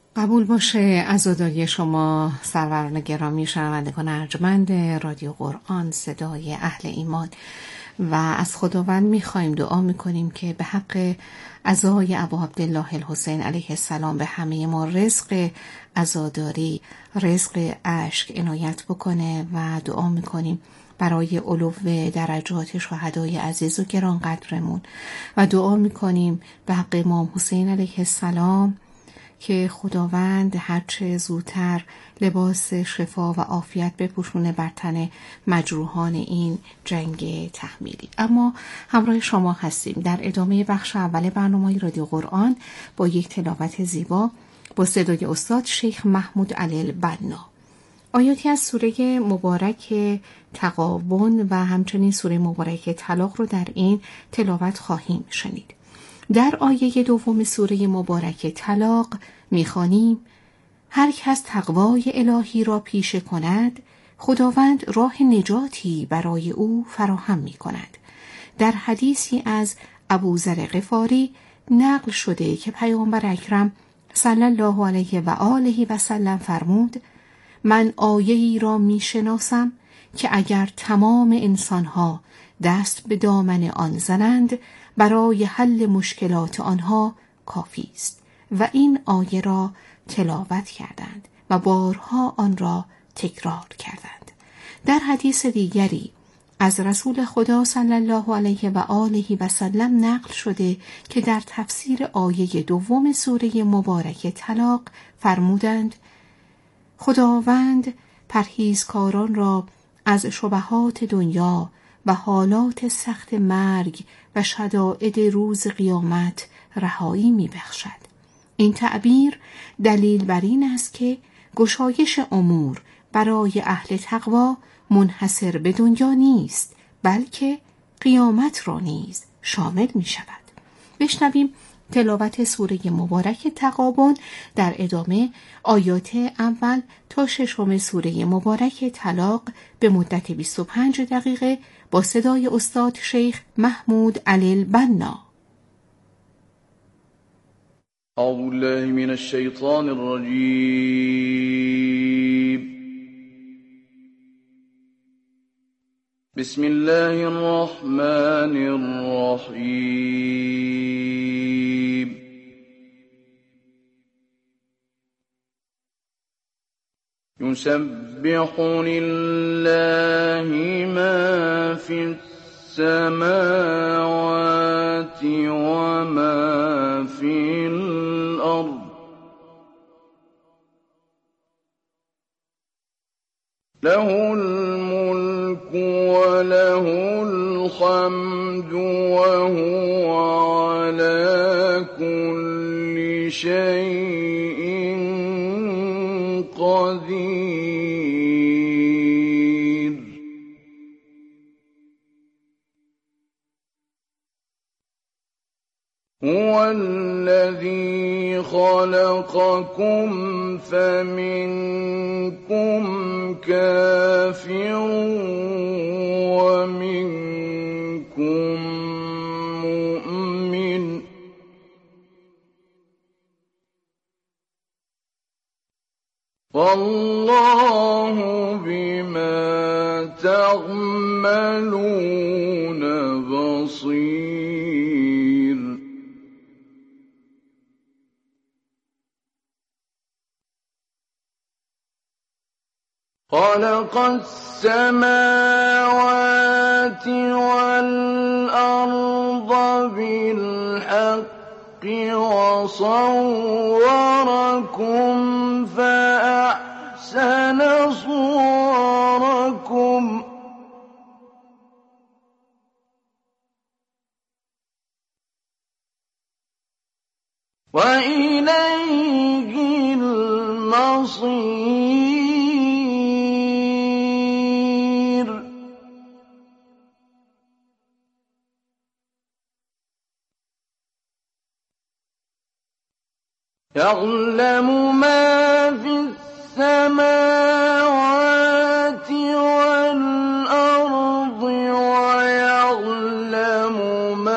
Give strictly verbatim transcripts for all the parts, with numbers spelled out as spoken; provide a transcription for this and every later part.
قبول باشه عزاداری شما سروران گرامی، شنوندگان ارجمند رادیو قرآن صدای اهل ایمان، و از خداوند میخوایم، دعا میکنیم که به حق عزای ابا عبدالله الحسین علیه السلام به همه ما رزق عزاداری، رزق اشک عنایت بکنه، و دعا میکنیم برای علو درجات شهدای عزیز و گرانقدرمون، و دعا میکنیم به حق امام حسین علیه السلام که خداوند هرچه زودتر لباس شفا و عافیت بپوشونه بر تن مجروحان این جنگ تحمیلی. اما همراه شما هستیم در ادامه بخش اول برنامه رادیو قرآن با یک تلاوت زیبا با صدای استاد شیخ محمود علی البنا. آیاتی از سوره مبارک تغابن و همچنین سوره مبارک طلاق رو در این تلاوت خواهیم شنید. در آیه دوم سوره مبارک طلاق می‌خوانیم: هر کس تقوای الهی را پیشه کند، خداوند راه نجاتی برای او فراهم می‌کند. در حدیثی از ابوذر غفاری نقل شده که پیامبر اکرم صلی الله علیه و آله و سلم فرمود: من آیه‌ای را می‌شناسم که اگر تمام انسان‌ها دست به دامن آن زنند، برای حل مشکلات آنها کافی است. و این آیه را تلاوت کردند و بارها آن را تکرار کردند. در حدیث دیگری از رسول خدا صلی الله علیه و آله و سلم نقل شده که در تفسیر آیه دوم سوره مبارک طلاق فرمودند: خداوند پرهیزکاران را از شبهات دنیا و حالات سخت مرگ و شدائد روز قیامت رهایی می بخشد. این تعبیر دلیل بر این است که گشایش امور برای اهل تقوا منحصر به دنیا نیست، بلکه قیامت را نیز شامل می شود. بشنویم تلاوت سوره مبارک تغابن، در ادامه آیات اول تا ششم سوره مبارک طلاق به مدت بیست و پنج دقیقه با صدای استاد شیخ محمود علی البنا. اعوذ بالله من الشیطان الرجیم. بسم الله الرحمن الرحیم. يسبح لله ما في السماوات وما في الأرض له الملك وله الحمد وهو على كل شيء قدير. هو الذي خلقكم فمنكم كافر ومنكم مؤمن والله بما تعملون بصير. خلق السماوات والأرض بالحق وصوركم فأحسن صوركم وإليه المصير. يعلم ما في السماوات والأرض ويعلم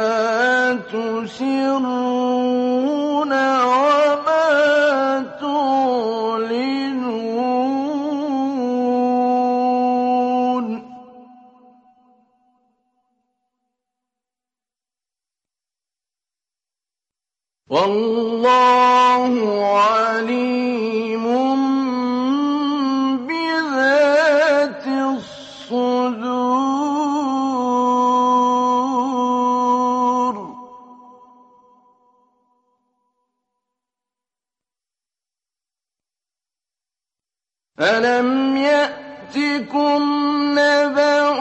ما تسرون وما تعلنون. والله عليم بذات الصدور. ألم يأتكم نبأ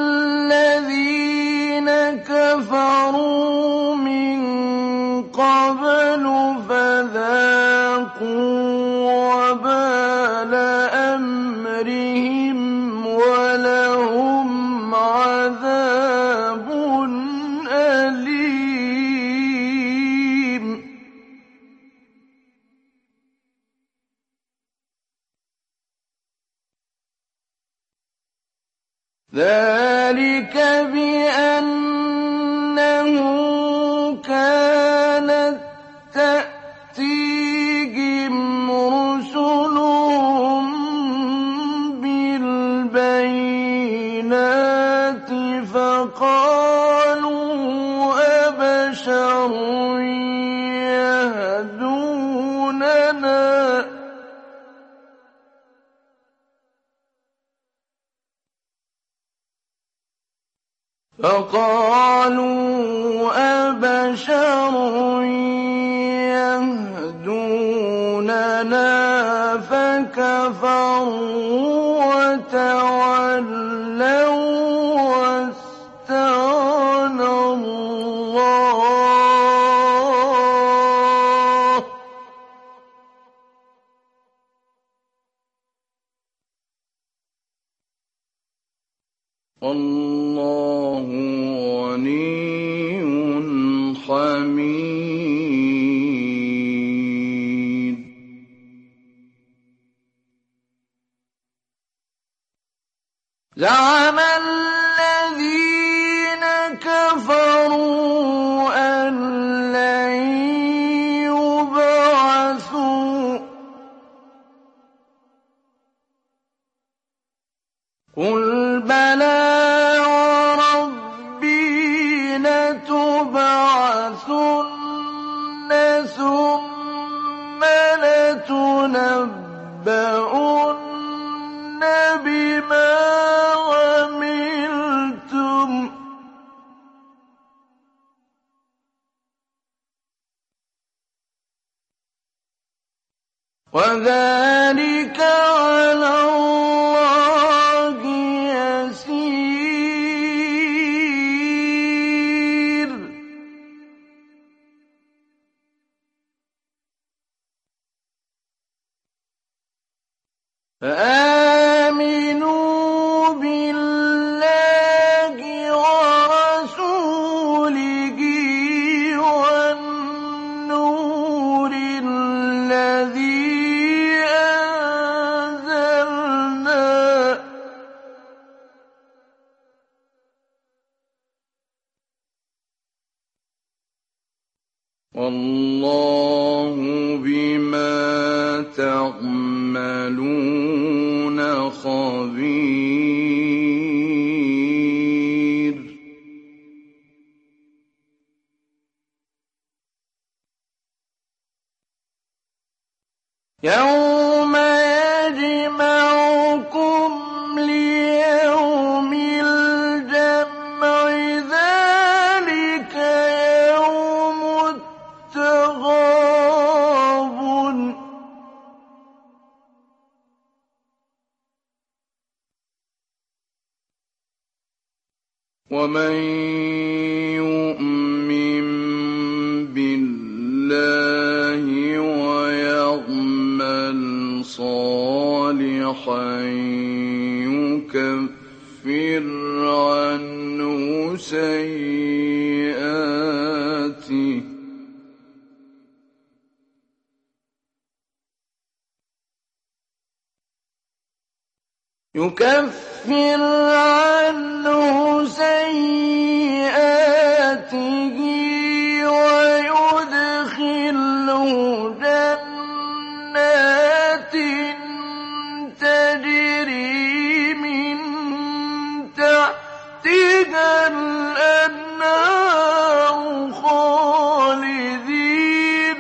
الذين كفروا من قبل فذاقوا وبال أمرهم ولهم عذاب أليم. ذلك بأنه كانت تأتيهم رسلهم بالبينات فقالوا أبشر يهدوننا فقالوا أبشر يهدوننا فكفروا وتولوا واستغنى الله. والله غني حميد. زعم الذين كفروا أن لن يبعثوا قل بلى وربي لتبعثن ثم لتنبؤن بما عملتم وذلك على الله يسير. فآمنوا بالله ورسوله والنور الذي أنزلنا والله بما تعملون خبير. يوم يجمعكم ليوم الجمع ذلك يوم التغابن ومن يؤمن بالله ويعمل صالحا يكفر عنه سيئاته يكفر عنه سيئاته ويدخله جنات تجري من تحتها الأنهار خالدين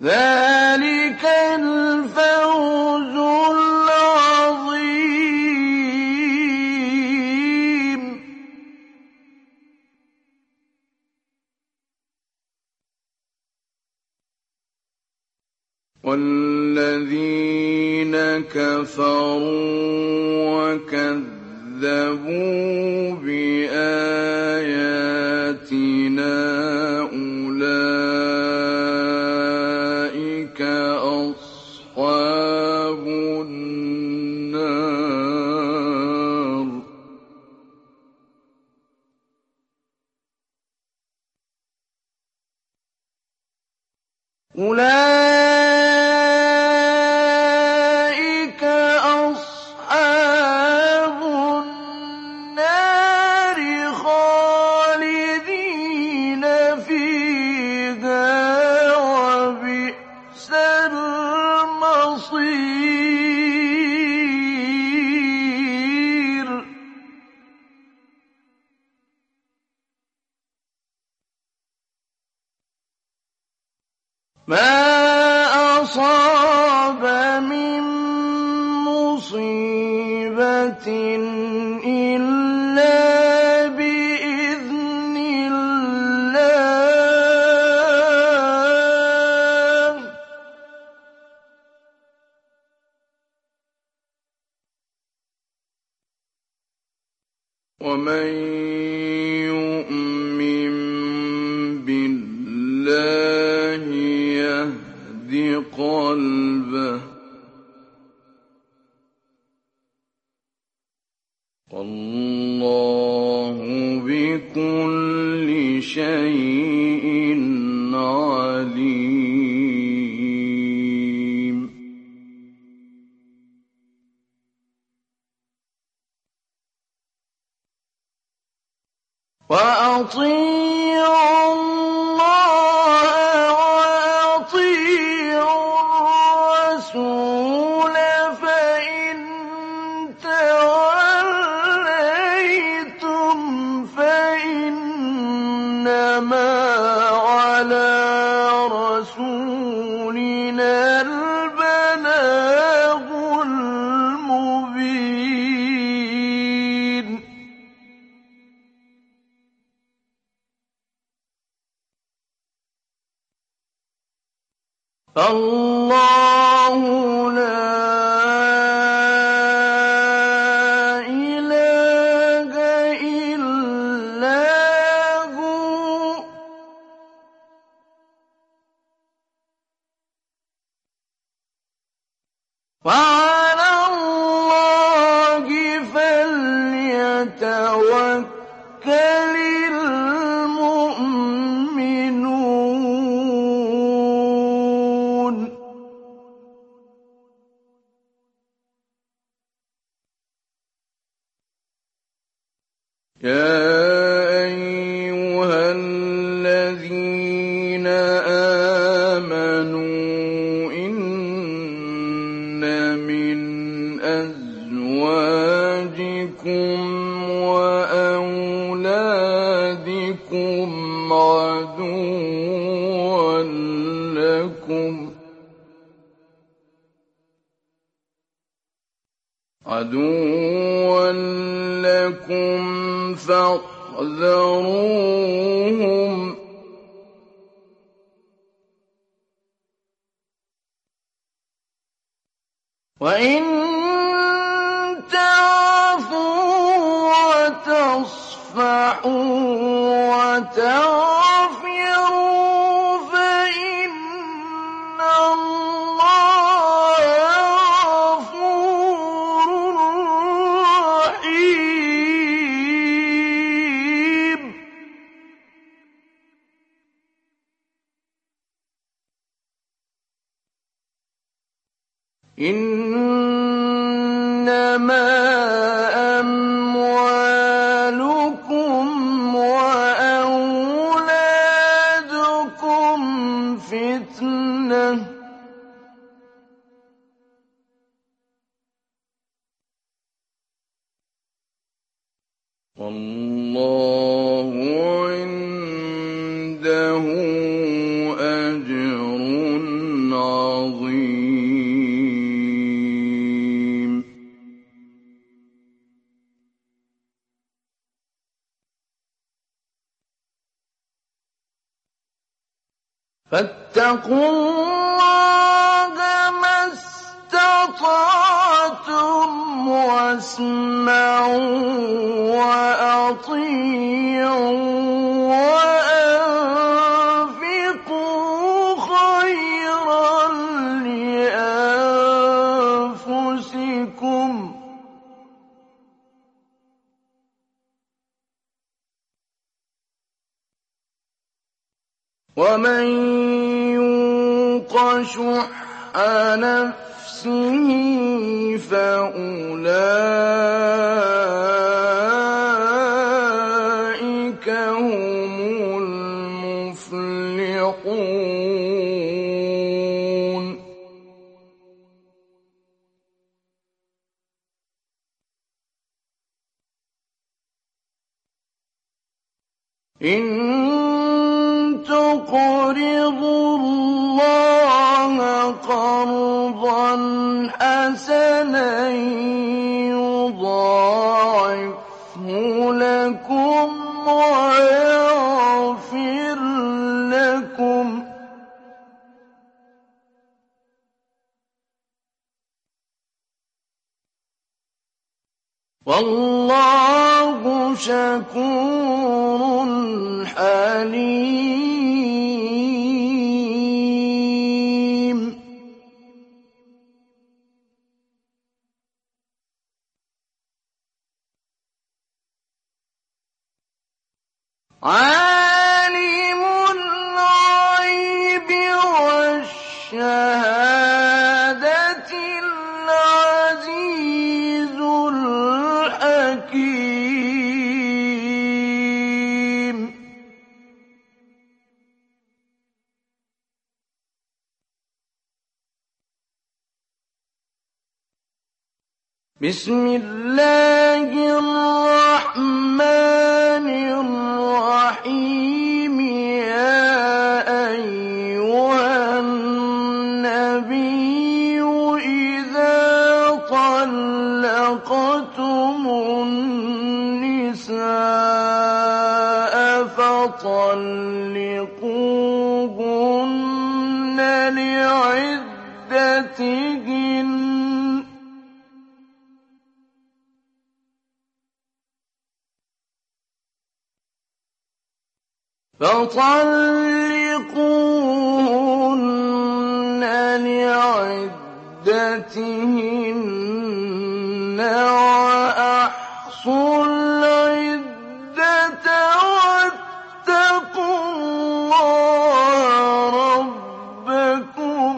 ذلك الفوز العظيم. والذين كفروا وكذبوا بآياتنا أولئك أصحاب النار. أولئك أصحاب النار خالدين فيها وبئس المصير. ما أصاب من مصيبة إلا بإذن الله. ومن يؤمن بالله يهد قلبه والله بكل شيء عليم. وأطيعوا الله وأطيعوا الرسول فإن توليتم فإنما على رسولنا البلاغ المبين. الله لا إله إلا هو وعلى الله فليتوكل المؤمنون. يا أيها الذين آمنوا إن من أزواجكم وأولادكم عدوا لكم عدوا لكم فاحذروهم وإن تعفوا وتصفحوا وتغفروا فإن الله غفور رحيم. إنما أموالكم وأولادكم فتنة والله عنده أجر فاتقوا الله ما استطعتم واسمعوا وأطيعوا وأنفقوا خيرا لأنفسكم ومن يوق شح نفسه فأولئك هم المفلحون. إن تقرضوا الله قرضا حسنا يضاعفه لكم ويغفر لكم والله شكور حليم. عالم الغيب والشهادة العزيز الحكيم. بسم الله الرحمن الرحيم. يا أيها النبي إذا طلقتم النساء فطلقوهن لعدتهن فطلقوهن لعدتهن وأحصوا العدة واتقوا الله ربكم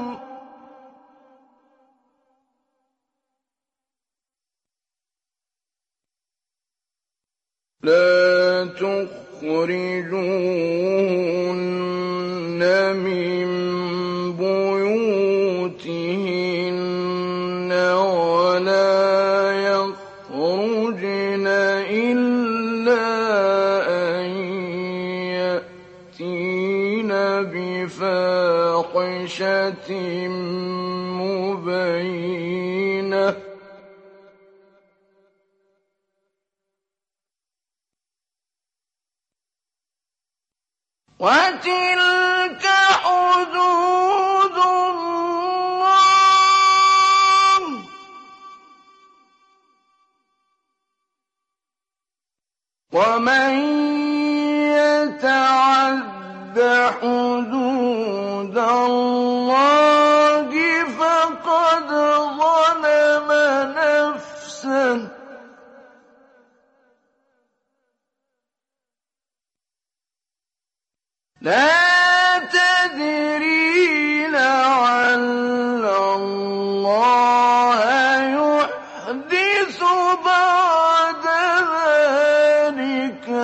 لا تخرجوهن من بيوتهن ولا يخرجن إلا أن يأتين بفاحشة مبينة وتلك حدود الله ومن يتعد حدود الله فقد ظلم نفسه لا تدري لعل الله يحدث بعد ذلك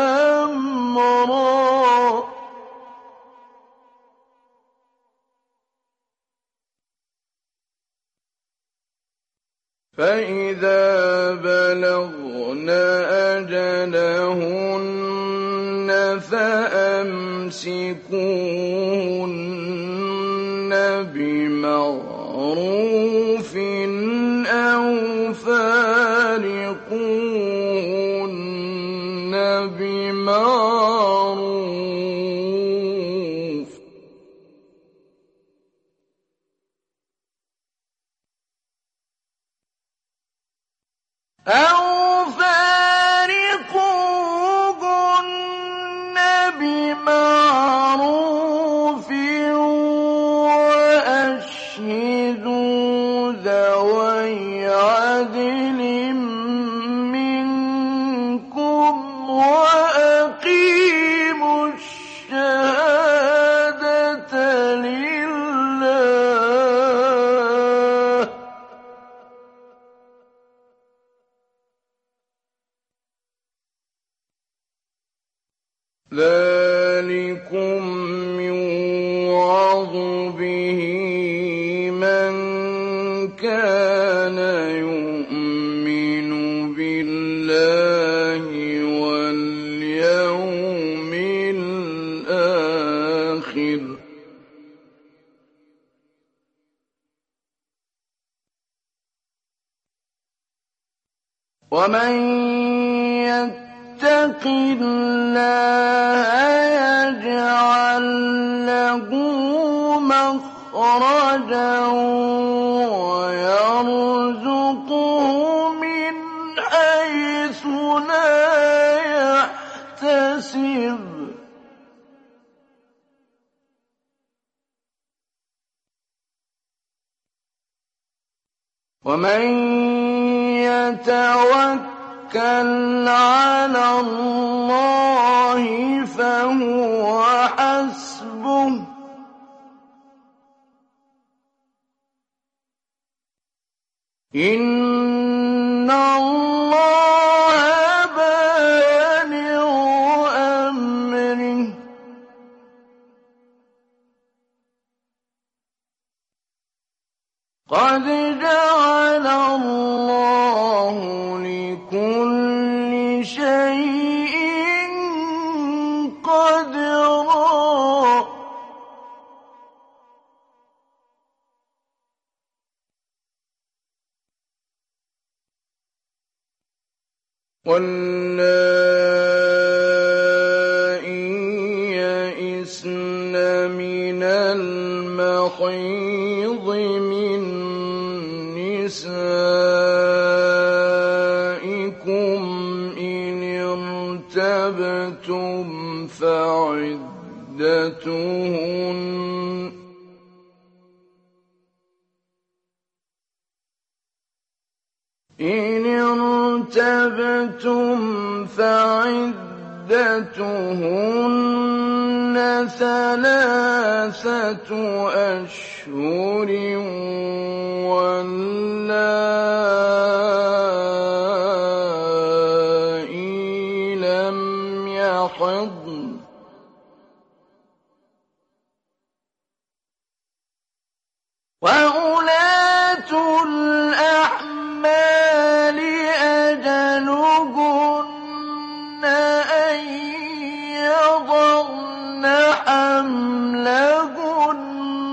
أمرا. فإذا بلغن أجلهن فأمسكوهن بمعروف أو فارقوهن بمعروف أو فارقوهن بمعروف وأشهدوا ذوي عدل منكم وأقيموا الشهادة لله. ذلكم يوعظ به من كان يؤمن بالله واليوم الآخر. ومن يتق الله يجعل له مخرجا ويرزقه من حيث لا يحتسب. ومن يتوكل على الله فهو حسبه. إن الله بالغ أمره قد جعل الله لكل شيء قدرا. واللائي يئسن من المحيض من نسائكم إن ارتبتم فعدتهن إن ارتبتم فعدتهن ثلاثة أشهر واللائي لم يحضن وأولاة الأحمال أجلهن أن يضعن حملهن.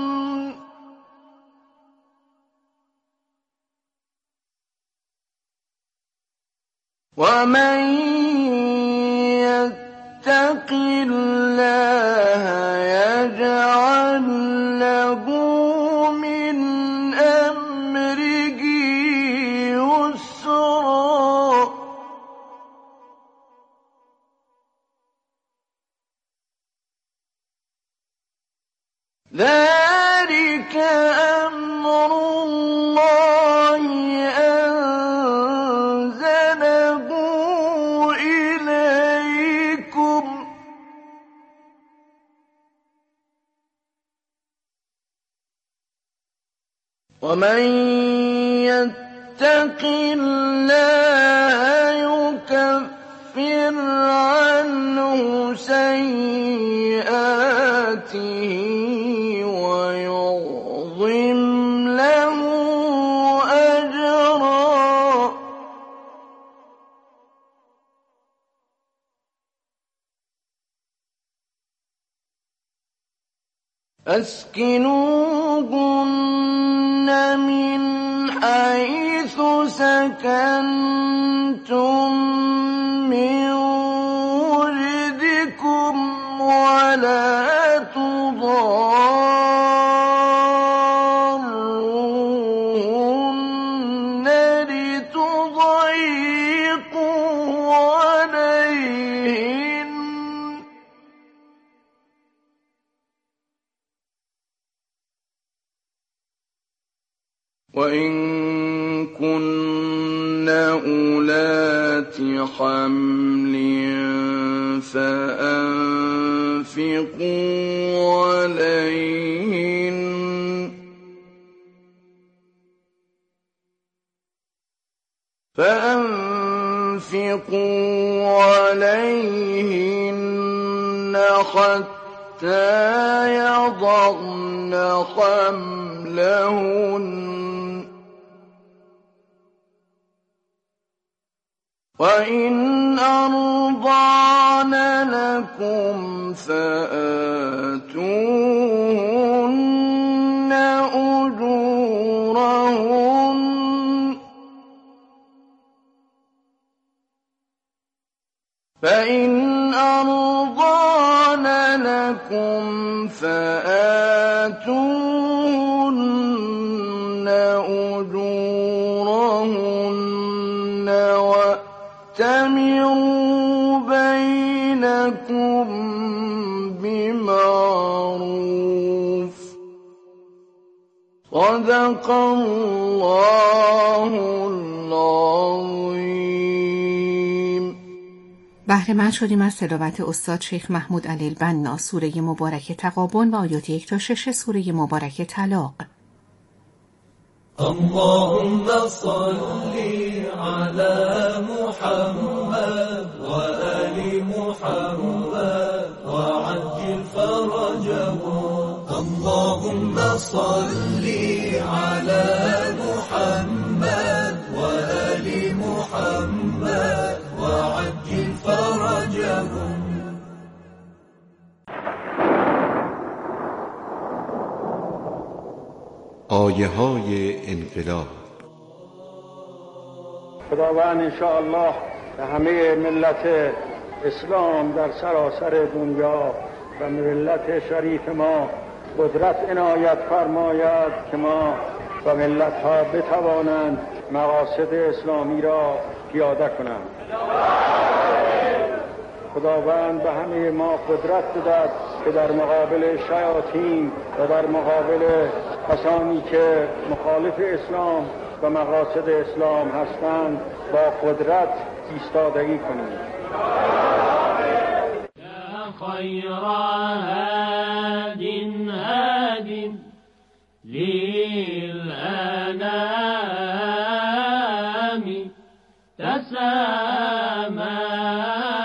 ومن يتق الله يجعل له من أمره يسرا. ذلك أمر الله أنزله إليكم. ومن يتق الله يكفر عنه سيئاته ويعظم له أجرا. أسكنوهن من حيث سكنتم من وجدكم ولا تضاروهن لتضيقوا وإن كن أولات حمل فأنفقوا عليهن فأنفقوا عليهن حتى يضعن حملهن وإن أرضعن لكم فآتوهن أجورهن فإن أرضعن لكم فآتوهن أجورهن وأتمروا بينكم بمعروف صدق الله العظیم. بهره مند شدیم از تلاوت استاد شیخ محمود علی البنا سوره مبارک تغابن و آیات یک تا شش سوره مبارک طلاق. اللهم صل على محمد وآل محمد وعجل فرجهم. اللهم صل على محمد وآل محمد وعجل فرجهم. آیه های انقلاب. خداوند انشاءالله به همه ملت اسلام در سراسر دنیا و ملت شریف ما قدرت عنایت فرماید که ما و ملت ها بتوانند مقاصد اسلامی را پیاده کنند. خداوند به همه ما قدرت بدهد که در مقابل شیاطین و در مقابل کسانی که مخالف اسلام و مقاصد اسلام هستند با قدرت ایستادگی کنیم. یا خیر هاد هاد للأنام تسامى